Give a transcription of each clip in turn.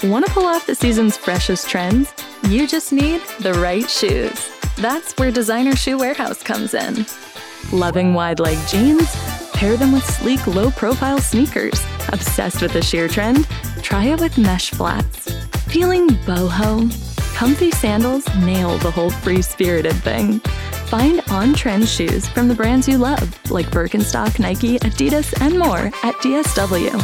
Want to pull off the season's freshest trends? You just need the right shoes. That's where Designer Shoe Warehouse comes in. Loving wide leg jeans? Pair them with sleek, low-profile sneakers. Obsessed with the sheer trend? Try it with mesh flats. Feeling boho? Comfy sandals nail the whole free-spirited thing. Find on-trend shoes from the brands you love, like Birkenstock, Nike, Adidas, and more at DSW.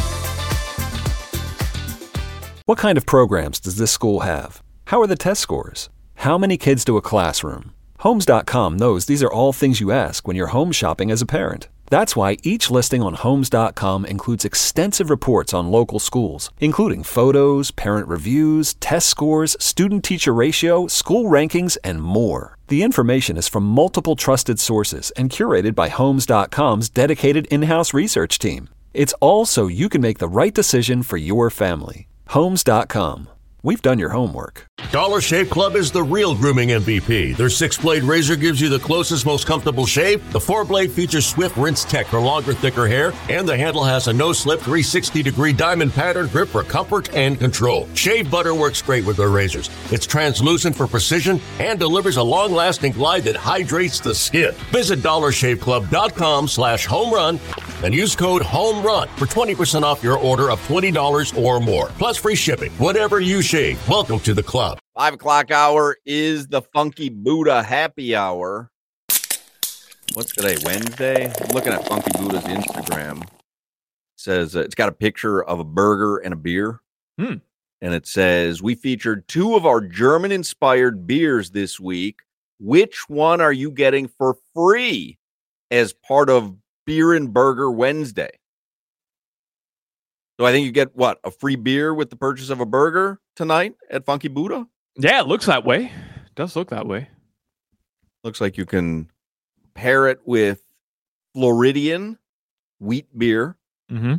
What kind of programs does this school have? How are the test scores? How many kids do a classroom? Homes.com knows these are all things you ask when you're home shopping as a parent. That's why each listing on Homes.com includes extensive reports on local schools, including photos, parent reviews, test scores, student-teacher ratio, school rankings, and more. The information is from multiple trusted sources and curated by Homes.com's dedicated in-house research team. It's all so you can make the right decision for your family. Homes.com. We've done your homework. Dollar Shave Club is the real grooming MVP. Their 6-blade razor gives you the closest, most comfortable shave. The 4-blade features swift rinse tech for longer, thicker hair. And the handle has a no-slip 360-degree diamond pattern grip for comfort and control. Shave butter works great with their razors. It's translucent for precision and delivers a long-lasting glide that hydrates the skin. Visit dollarshaveclub.com/homerun and use code HOMERUN for 20% off your order of $20 or more. Plus free shipping. Whatever you shave. Welcome to the club. 5 o'clock hour is the Funky Buddha happy hour. What's today, Wednesday? I'm looking at Funky Buddha's Instagram. It says it's got a picture of a burger and a beer. And it says, we featured 2 of our German-inspired beers this week. Which one are you getting for free as part of Beer and Burger Wednesday? So I think you get, what, a free beer with the purchase of a burger tonight at Funky Buddha? Yeah, it looks that way. It does look that way. Looks like you can pair it with Floridian wheat beer. Mm-hmm.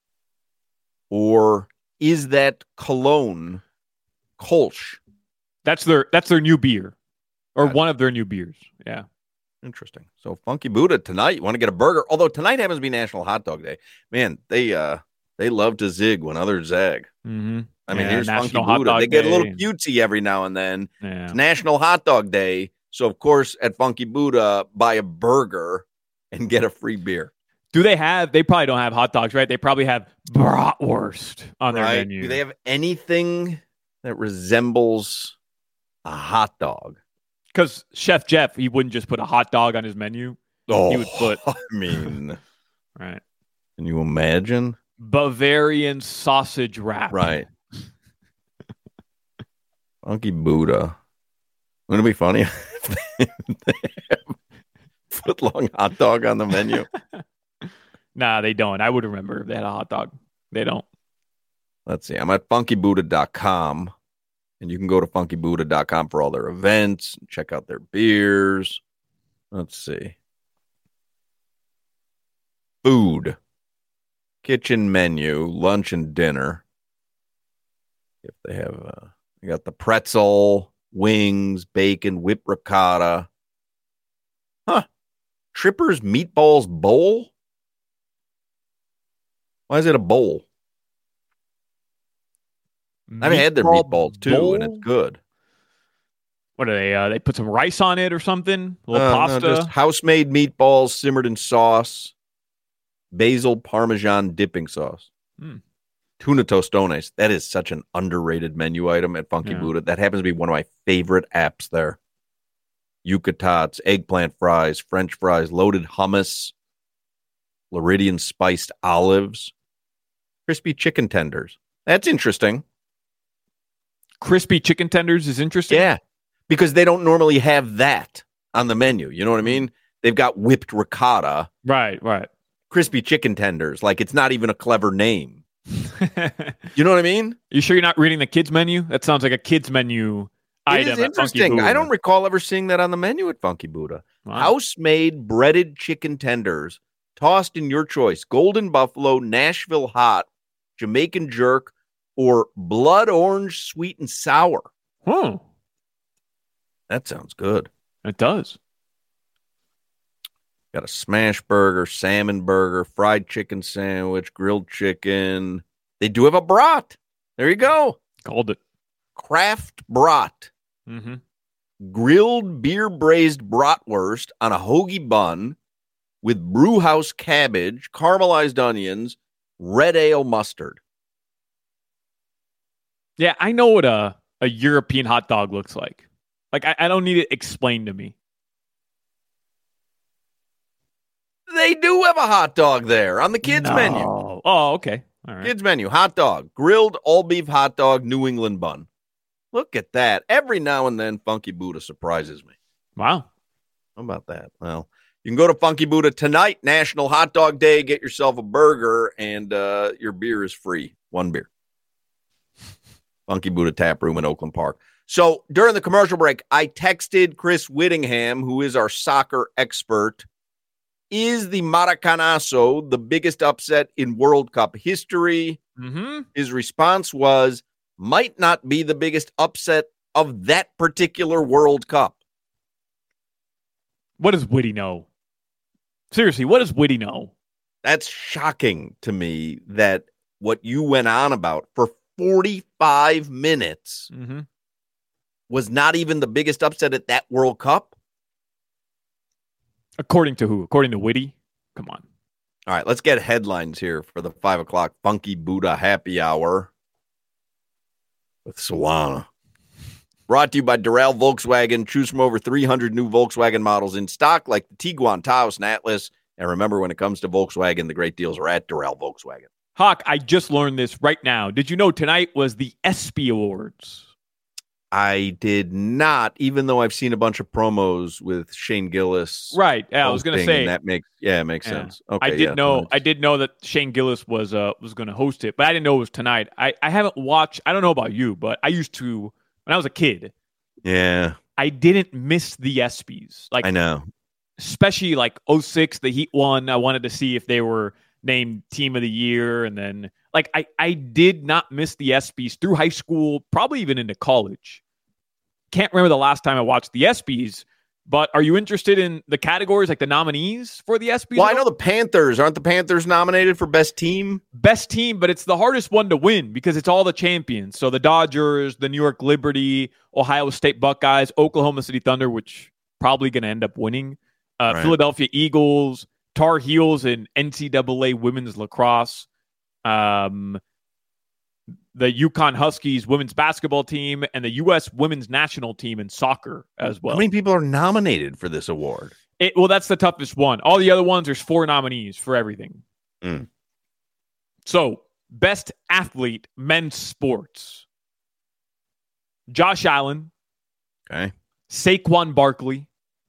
Or is that Cologne Kolsch? That's their new beer. Or one of their new beers. Yeah. Interesting. So Funky Buddha tonight, you want to get a burger. Although tonight happens to be National Hot Dog Day. Man, they love to zig when others zag. Mm-hmm. I mean, here's Funky Buddha. They get a little cutesy every now and then. Yeah. It's National Hot Dog Day. So, of course, at Funky Buddha, buy a burger and get a free beer. They probably don't have hot dogs, right? They probably have bratwurst on their menu. Do they have anything that resembles a hot dog? Because Chef Jeff, he wouldn't just put a hot dog on his menu. Oh, he would put... I mean... Right. Can you imagine? Bavarian sausage wrap. Right. Funky Buddha. Wouldn't it be funny if they have foot-long hot dog on the menu? Nah, they don't. I would remember if they had a hot dog. They don't. Let's see. I'm at funkybuddha.com, and you can go to funkybuddha.com for all their events, check out their beers. Let's see. Food. Kitchen menu, lunch and dinner. If they have, they got the pretzel, wings, bacon, whipped ricotta. Huh. Tripper's Meatballs Bowl? Why is it a bowl? I've had their meatballs too, and it's good. What are they? They put some rice on it or something? A little pasta? No, just house-made meatballs simmered in sauce. Basil Parmesan dipping sauce. Tuna tostones. That is such an underrated menu item at Funky Buddha. That happens to be one of my favorite apps there. Yucca tots, eggplant fries, French fries, loaded hummus, Floridian spiced olives, crispy chicken tenders. That's interesting. Crispy chicken tenders is interesting? Yeah, because they don't normally have that on the menu. You know what I mean? They've got whipped ricotta. Right. Crispy chicken tenders. Like, it's not even a clever name. You know what I mean? You sure you're not reading the kids menu? That sounds like a kids menu item. It is interesting. I don't recall ever seeing that on the menu at Funky Buddha. Wow. House-made breaded chicken tenders, tossed in your choice. Golden Buffalo, Nashville Hot, Jamaican Jerk, or Blood Orange Sweet and Sour. That sounds good. It does. Got a smash burger, salmon burger, fried chicken sandwich, grilled chicken. They do have a brat. There you go. Called it. Kraft Brat. Mm-hmm. Grilled beer braised bratwurst on a hoagie bun with brewhouse cabbage, caramelized onions, red ale mustard. Yeah, I know what a European hot dog looks like. Like, I don't need it explained to me. They do have a hot dog there on the kids' menu. Oh, okay. All right. Kids' menu, hot dog, grilled all-beef hot dog, New England bun. Look at that. Every now and then, Funky Buddha surprises me. Wow. How about that? Well, you can go to Funky Buddha tonight, National Hot Dog Day, get yourself a burger, and your beer is free. One beer. Funky Buddha Tap Room in Oakland Park. So during the commercial break, I texted Chris Whittingham, who is our soccer expert. Is the Maracanazo the biggest upset in World Cup history? Mm-hmm. His response was, might not be the biggest upset of that particular World Cup. What does Whitty know? Seriously, what does Whitty know? That's shocking to me that what you went on about for 45 minutes was not even the biggest upset at that World Cup. According to who? According to Whitty? Come on. All right, let's get headlines here for the 5 o'clock Funky Buddha Happy Hour with Solana. Brought to you by Doral Volkswagen. Choose from over 300 new Volkswagen models in stock, like the Tiguan, Taos, and Atlas. And remember, when it comes to Volkswagen, the great deals are at Doral Volkswagen. Hawk, I just learned this right now. Did you know tonight was the ESPY Awards? I did not, even though I've seen a bunch of promos with Shane Gillis. Right. Yeah, I was going to say that makes sense. Okay. I did know that Shane Gillis was going to host it, but I didn't know it was tonight. I haven't watched. I don't know about you, but I used to when I was a kid. Yeah. I didn't miss the ESPYs. Like, I know. Especially like 06, the Heat won. I wanted to see if they were named Team of the Year, and then like I did not miss the ESPYs through high school, probably even into college. Can't remember the last time I watched the ESPYs, but are you interested in the categories, like the nominees for the ESPYs? Well, I know the Panthers. Aren't the Panthers nominated for best team? Best team, but it's the hardest one to win because it's all the champions. So the Dodgers, the New York Liberty, Ohio State Buckeyes, Oklahoma City Thunder, which probably going to end up winning, Right. Philadelphia Eagles, Tar Heels in NCAA women's lacrosse, the UConn Huskies women's basketball team, and the U.S. women's national team in soccer as well. How many people are nominated for this award? Well, that's the toughest one. All the other ones, there's 4 nominees for everything. So, best athlete, men's sports. Josh Allen. Okay. Saquon Barkley.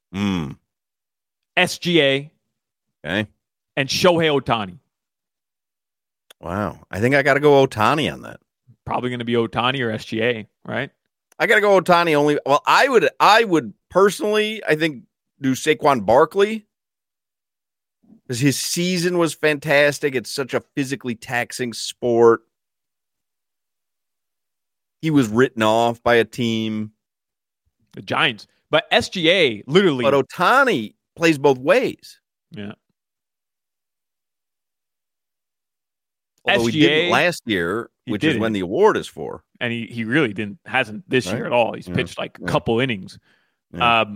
SGA. Okay. And Shohei Ohtani. Wow. I think I got to go Ohtani on that. Probably going to be Ohtani or SGA, right? I got to go Ohtani only. Well, I would personally, I think, do Saquon Barkley because his season was fantastic. It's such a physically taxing sport. He was written off by a team. The Giants. But SGA, literally. But Ohtani plays both ways. Yeah. Although SGA, he didn't last year, which is when the award is for. And he really hasn't this year at all. He's pitched like a couple innings. Yeah.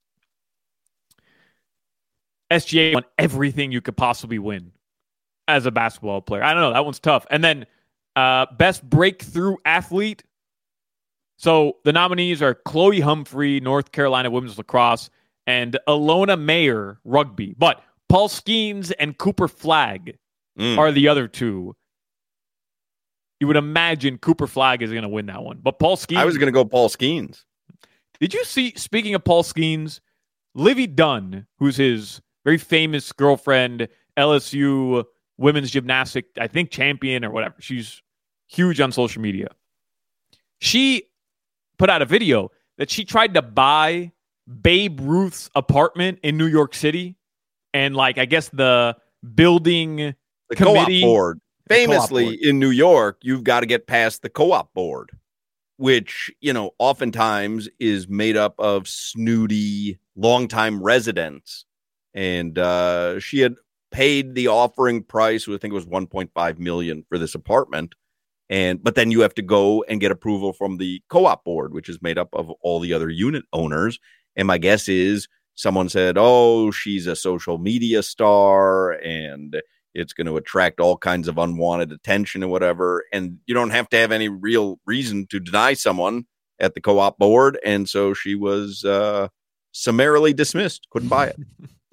SGA won everything you could possibly win as a basketball player. I don't know. That one's tough. And then best breakthrough athlete. So the nominees are Chloe Humphrey, North Carolina women's lacrosse, and Alona Mayer, rugby. But Paul Skeens and Cooper Flagg are the other two. You would imagine Cooper Flagg is going to win that one. But Paul Skeens. I was going to go Paul Skeens. Did you see, speaking of Paul Skeens, Livy Dunn, who's his very famous girlfriend, LSU women's gymnastic, I think champion or whatever. She's huge on social media. She put out a video that she tried to buy Babe Ruth's apartment in New York City. And like, I guess the building the committee co-op board. Famously in New York, you've got to get past the co-op board, which, oftentimes is made up of snooty, longtime residents. And she had paid the offering price, I think it was $1.5 million for this apartment. But then you have to go and get approval from the co-op board, which is made up of all the other unit owners. And my guess is someone said, oh, she's a social media star and it's going to attract all kinds of unwanted attention and whatever. And you don't have to have any real reason to deny someone at the co-op board. And so she was summarily dismissed. Couldn't buy it.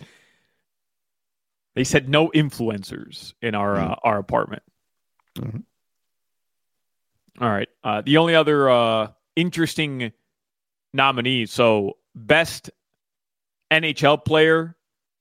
They said no influencers in our apartment. Mm-hmm. All right. The only other interesting nominees. So best NHL player,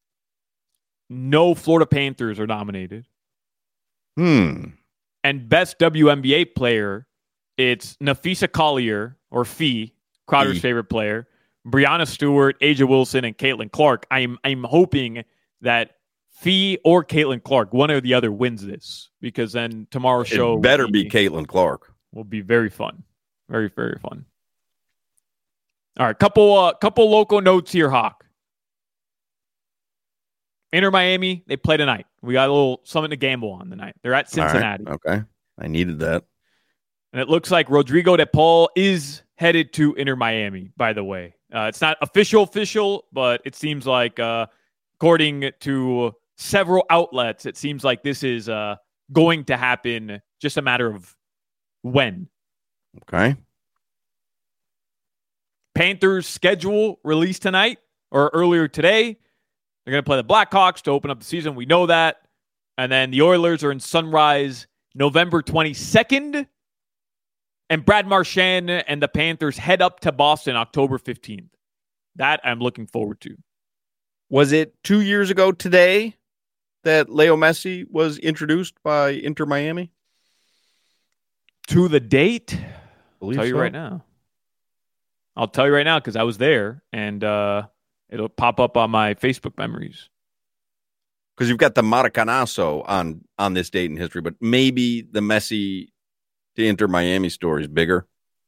no Florida Panthers are nominated. And best WNBA player, it's Nafisa Collier, or Fee, Crowder's favorite player, Brianna Stewart, Aja Wilson, and Caitlin Clark. I'm hoping that Fee or Caitlin Clark, one or the other, wins this, because then tomorrow's show better be Caitlin Clark. Will be very fun. Very, very fun. All right, couple local notes here, Hawk. Inter Miami, they play tonight. We got a little something to gamble on tonight. They're at Cincinnati. Right, okay. I needed that. And it looks like Rodrigo De Paul is headed to Inter Miami, by the way. It's not official, but it seems like, according to several outlets, it seems like this is going to happen, just a matter of when. Okay. Panthers schedule released tonight or earlier today. They're going to play the Blackhawks to open up the season. We know that. And then the Oilers are in Sunrise November 22nd. And Brad Marchand and the Panthers head up to Boston October 15th. That I'm looking forward to. Was it 2 years ago today that Leo Messi was introduced by Inter Miami? To the date? I'll tell you right now. I'll tell you right now because I was there, and it'll pop up on my Facebook memories. Because you've got the Maracanazo on this date in history, but maybe the Messi to Inter Miami story is bigger.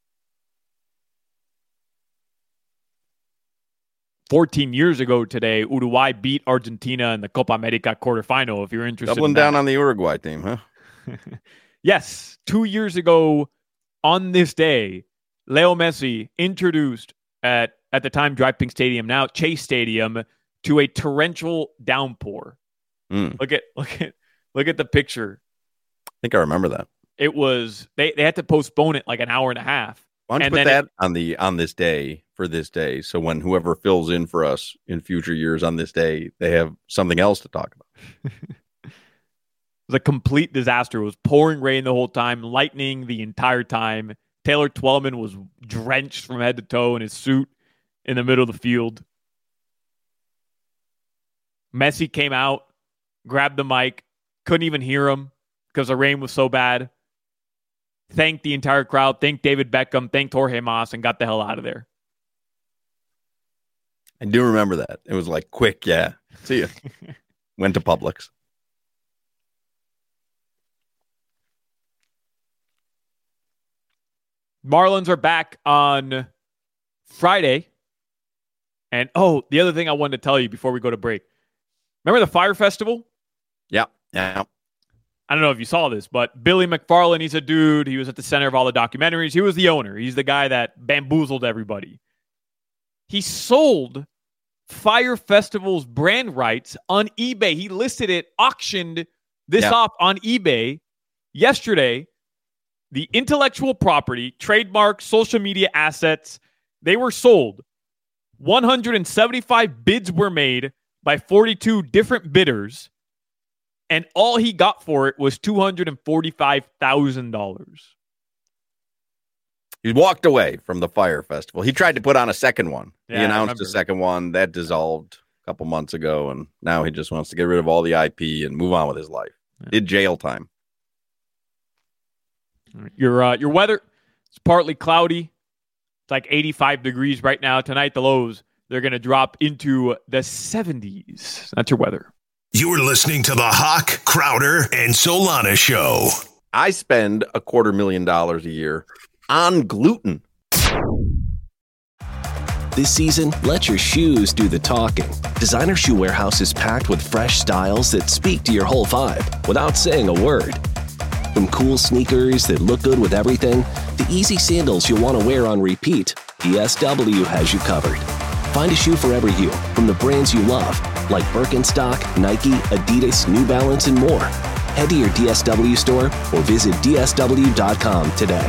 14 years ago today, Uruguay beat Argentina in the Copa America quarterfinal, if you're interested. Doubling down on the Uruguay team, huh? Yes. 2 years ago on this day, Leo Messi introduced at the time DRV PNK Stadium, now Chase Stadium, to a torrential downpour. Look at the picture. I think I remember that. It was they had to postpone it like an hour and a half. Why don't you put that on this day for this day, so when whoever fills in for us in future years on this day, they have something else to talk about. It was a complete disaster. It was pouring rain the whole time, lightning the entire time. Taylor Twellman was drenched from head to toe in his suit in the middle of the field. Messi came out, grabbed the mic, couldn't even hear him because the rain was so bad. Thanked the entire crowd, thanked David Beckham, thanked Jorge Mas, and got the hell out of there. I do remember that. It was like, quick, yeah. See ya. Went to Publix. Marlins are back on Friday. And, the other thing I wanted to tell you before we go to break. Remember the Fire Festival? Yeah. I don't know if you saw this, but Billy McFarland, he's a dude. He was at the center of all the documentaries. He was the owner. He's the guy that bamboozled everybody. He sold Fire Festival's brand rights on eBay. He listed it, auctioned this off on eBay yesterday. The intellectual property, trademarks, social media assets, they were sold. 175 bids were made by 42 different bidders, and all he got for it was $245,000. He walked away from the Fire Festival. He tried to put on a second one. Yeah, he announced a second one. That dissolved a couple months ago, and now he just wants to get rid of all the IP and move on with his life. Yeah. Did jail time. Your weather, it's partly cloudy. It's like 85 degrees right now. Tonight, the lows, they're going to drop into the 70s. That's your weather. You're listening to the Hawk, Crowder, and Solana Show. I spend $250,000 a year on gluten. This season, let your shoes do the talking. Designer Shoe Warehouse is packed with fresh styles that speak to your whole vibe without saying a word. From cool sneakers that look good with everything, to easy sandals you'll want to wear on repeat, DSW has you covered. Find a shoe for every you, from the brands you love, like Birkenstock, Nike, Adidas, New Balance, and more. Head to your DSW store or visit DSW.com today.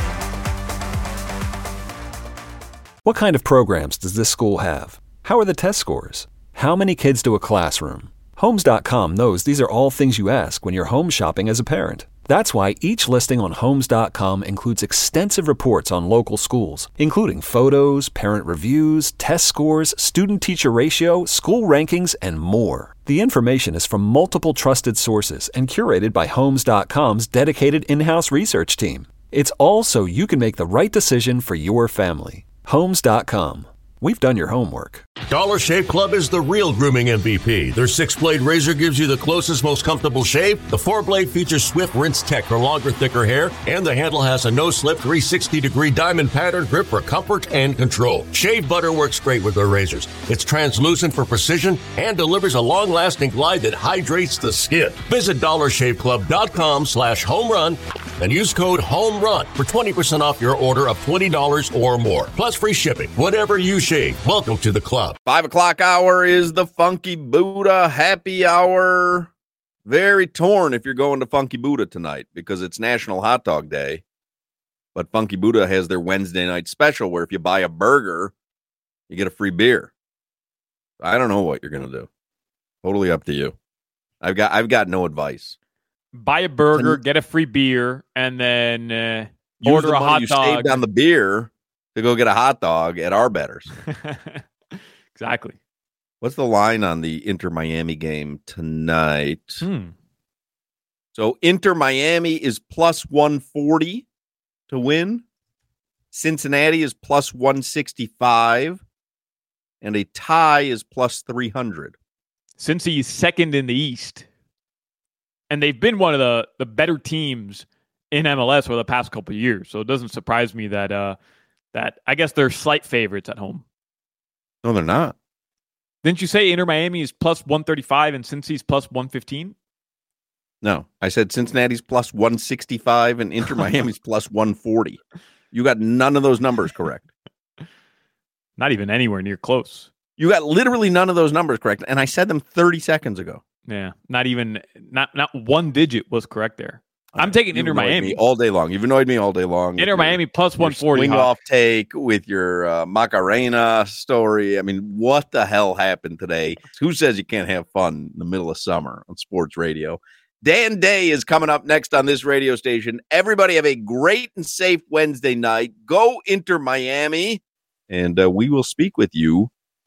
What kind of programs does this school have? How are the test scores? How many kids do a classroom? Homes.com knows these are all things you ask when you're home shopping as a parent. That's why each listing on Homes.com includes extensive reports on local schools, including photos, parent reviews, test scores, student-teacher ratio, school rankings, and more. The information is from multiple trusted sources and curated by Homes.com's dedicated in-house research team. It's all so you can make the right decision for your family. Homes.com. We've done your homework. Dollar Shave Club is the real grooming MVP. Their 6-blade razor gives you the closest, most comfortable shave. The 4-blade features Swift Rinse Tech for longer, thicker hair. And the handle has a no-slip 360-degree diamond pattern grip for comfort and control. Shave butter works great with their razors. It's translucent for precision and delivers a long-lasting glide that hydrates the skin. Visit DollarShaveClub.com/homerun and use code HOMERUN for 20% off your order of $20 or more. Plus free shipping. Whatever you shave. Welcome to the club. 5 o'clock hour is the Funky Buddha happy hour. Very torn if you're going to Funky Buddha tonight because it's National Hot Dog Day. But Funky Buddha has their Wednesday night special where if you buy a burger, you get a free beer. I don't know what you're going to do. Totally up to you. I've got no advice. Buy a burger, get a free beer, and then order a hot you dog. Saved on the beer to go get a hot dog at our bettors. Exactly. What's the line on the Inter Miami game tonight? So Inter Miami is plus 140 to win. Cincinnati is plus 165. And a tie is plus 300. Cincy is second in the East. And they've been one of the better teams in MLS for the past couple of years. So it doesn't surprise me that that I guess they're slight favorites at home. No, they're not. Didn't you say Inter Miami is plus 135 and Cincy's plus 115? No, I said Cincinnati's plus 165 and Inter Miami's plus 140. You got none of those numbers correct. Not even anywhere near close. You got literally none of those numbers correct, and I said them 30 seconds ago. Yeah, not one digit was correct there. I'm taking Inter Miami all day long. You've annoyed me all day long. Inter Miami plus 140. Swing off take with your Macarena story. I mean, what the hell happened today? Who says you can't have fun in the middle of summer on sports radio? Dan Day is coming up next on this radio station. Everybody have a great and safe Wednesday night. Go Inter Miami, and we will speak with you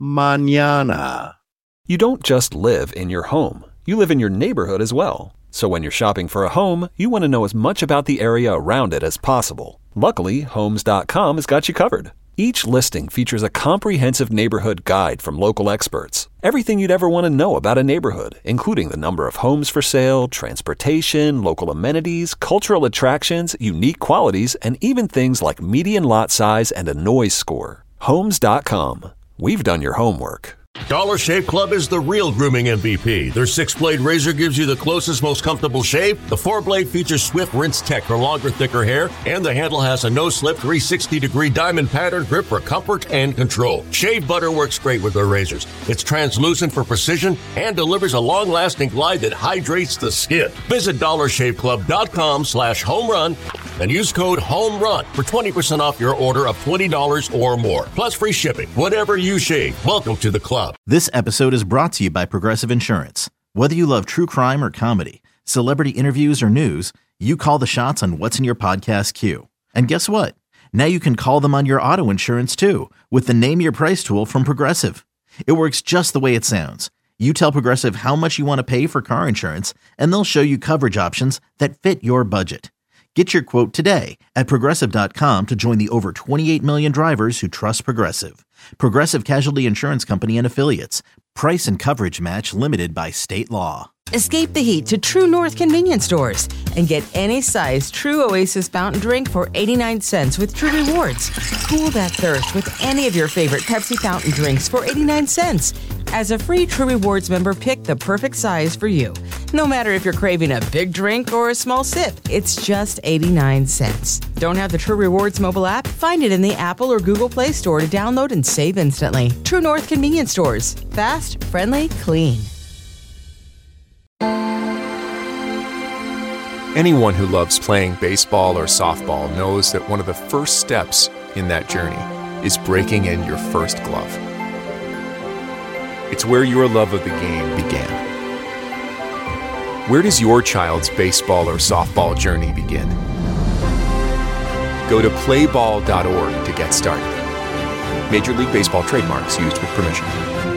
mañana. You don't just live in your home. You live in your neighborhood as well. So when you're shopping for a home, you want to know as much about the area around it as possible. Luckily, Homes.com has got you covered. Each listing features a comprehensive neighborhood guide from local experts. Everything you'd ever want to know about a neighborhood, including the number of homes for sale, transportation, local amenities, cultural attractions, unique qualities, and even things like median lot size and a noise score. Homes.com. We've done your homework. Dollar Shave Club is the real grooming MVP. Their 6-blade razor gives you the closest, most comfortable shave. The 4-blade features Swift Rinse Tech for longer, thicker hair. And the handle has a no-slip 360-degree diamond pattern grip for comfort and control. Shave butter works great with their razors. It's translucent for precision and delivers a long-lasting glide that hydrates the skin. Visit DollarShaveClub.com/homerun and use code HOMERUN for 20% off your order of $20 or more. Plus free shipping. Whatever you shave, welcome to the club. This episode is brought to you by Progressive Insurance. Whether you love true crime or comedy, celebrity interviews or news, you call the shots on what's in your podcast queue. And guess what? Now you can call them on your auto insurance too with the Name Your Price tool from Progressive. It works just the way it sounds. You tell Progressive how much you want to pay for car insurance, and they'll show you coverage options that fit your budget. Get your quote today at Progressive.com to join the over 28 million drivers who trust Progressive. Progressive Casualty Insurance Company and Affiliates. Price and coverage match limited by state law. Escape the heat to True North convenience stores and get any size True Oasis fountain drink for 89 cents with True Rewards. Cool that thirst with any of your favorite Pepsi fountain drinks for 89 cents. As a free True Rewards member, pick the perfect size for you. No matter if you're craving a big drink or a small sip, it's just 89 cents. Don't have the True Rewards mobile app? Find it in the Apple or Google Play Store to download and save instantly. True North Convenience Stores. Fast, friendly, clean. Anyone who loves playing baseball or softball knows that one of the first steps in that journey is breaking in your first glove. It's where your love of the game began. Where does your child's baseball or softball journey begin? Go to playball.org to get started. Major League Baseball trademarks used with permission.